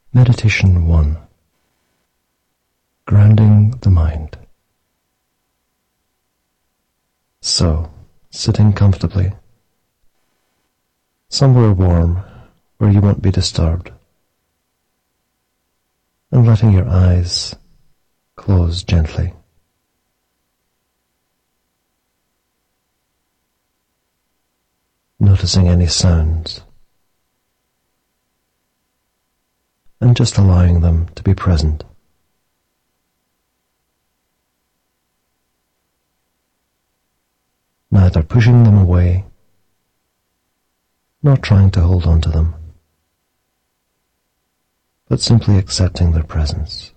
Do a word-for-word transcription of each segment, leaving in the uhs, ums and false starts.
Meditation one. Grounding the mind. So, sitting comfortably, somewhere warm where you won't be disturbed, and letting your eyes close gently. Noticing any sounds, and just allowing them to be present. Neither pushing them away, nor trying to hold on to them, but simply accepting their presence.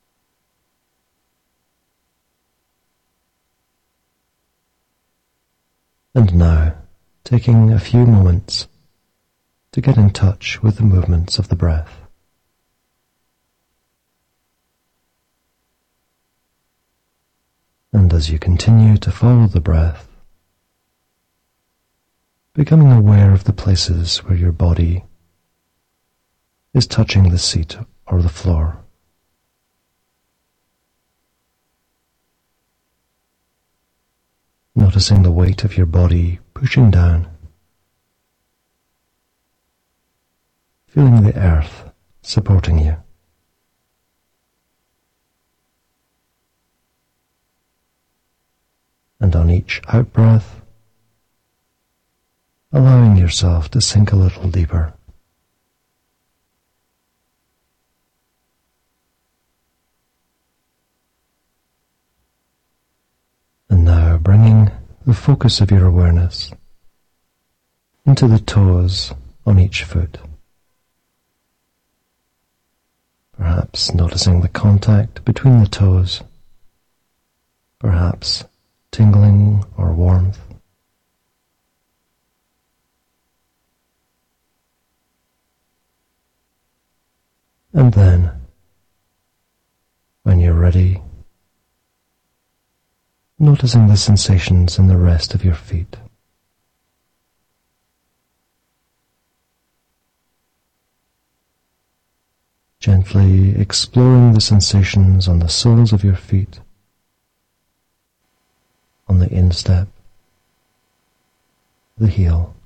And now, taking a few moments to get in touch with the movements of the breath. And as you continue to follow the breath, becoming aware of the places where your body is touching the seat or the floor. Noticing the weight of your body pushing down, feeling the earth supporting you. And on each out-breath, allowing yourself to sink a little deeper. And now bringing the focus of your awareness into the toes on each foot. Perhaps noticing the contact between the toes, perhaps tingling or warmth. And then, when you're ready, noticing the sensations in the rest of your feet. Gently exploring the sensations on the soles of your feet, on the instep, the heel,